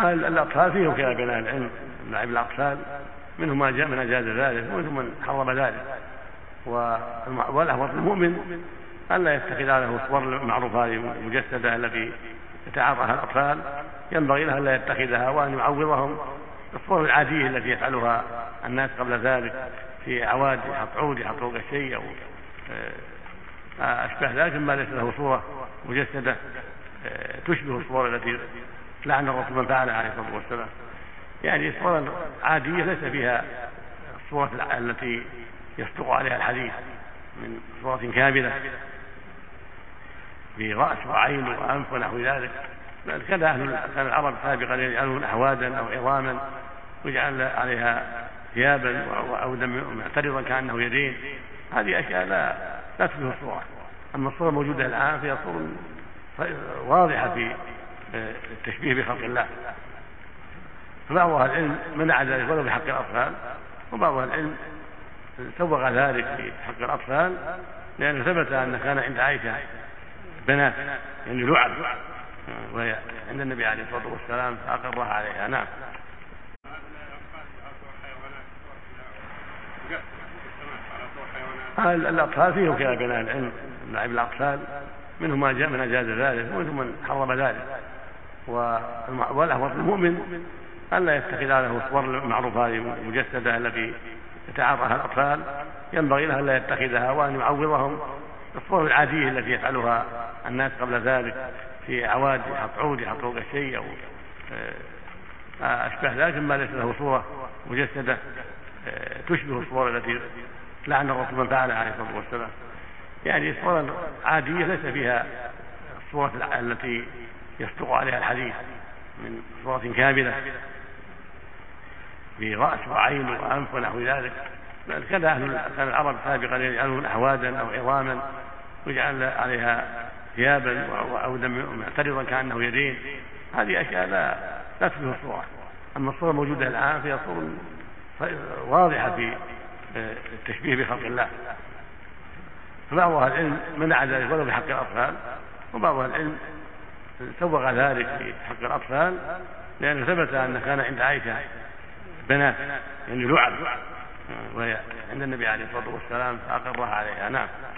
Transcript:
الأطفال فيهم خلاف بين أهل العلم. لعب الأطفال منهم من أجاز ذلك ومنهم من حرم ذلك، والأفضل المؤمن ألا يتخذ له الصور المعروفة المجسدة التي يتعاطاها الأطفال، ينبغي له ألا يتخذها وأن يعوضهم الصور العادية التي يفعلها الناس قبل ذلك في عواد، يحط عود، يحط فوق الشيء أو أشبه ذلك مما ليس له صورة مجسدة تشبه الصور التي لعن الرسول من فعلها عليه الصلاة والسلام. يعني الصور العادية ليس فيها الصورة التي يصدق عليها الحديث من صورة كاملة في رأس وعين وأنف ونحو ذلك، كان العرب سابقا يجعلون أحوادا أو عظاما ويجعل عليها ثيابا أو دم معترضا كأنه يدين. هذه أشياء لا تشبه الصورة. أما الصورة الموجودة الآن فيها صور واضحة في التشبيه بخلق الله، فبعض أهل العلم منع ذلك ولو بحق الأطفال، وبعض أهل العلم سوغ ذلك في حق الأطفال، لأنه ثبت أن كان عند عائشة بنات يعني لعب وهي عند النبي عليه الصلاة والسلام فأقرها عليها. نعم. الأطفال فيهم خلاف بين أهل العلم. لعب الأطفال منهم من أجاز ذلك ومنهم من حرم ذلك، والأفضل المؤمن ألا يتخذ له الصور المعروفة المجسدة التي يتعاطاها الأطفال، ينبغي له ألا يتخذها وأن يعوضهم الصور العادية التي يفعلها الناس قبل ذلك في عواد، يحط عود، يحط فوق الشيء أو أشبه ذلك مما ليس له صورة مجسدة تشبه الصور التي لعن الرسول من فعلها عليه الصلاة والسلام. يعني الصور العادية ليس فيها الصورة التي يصدق عليها الحديث من صورة كاملة في رأس وعين وأنف ونحو ذلك، كان العرب سابقا يجعلون أحوادا أو عظاما ويجعل عليها ثيابا أو دم معترضا كأنه يدين. هذه أشياء لا تشبه الصورة. أما الصورة الموجودة الآن فيها صور واضحة في التشبيه بخلق الله، فبعض أهل العلم منع ذلك ولو بحق الأطفال، وبعض أهل العلم سوغ ذلك في حق الأطفال، لأنه ثبت أن كان عند عائشة بنات يعني لعب وهي عند النبي عليه الصلاة والسلام فأقرها عليها. نعم.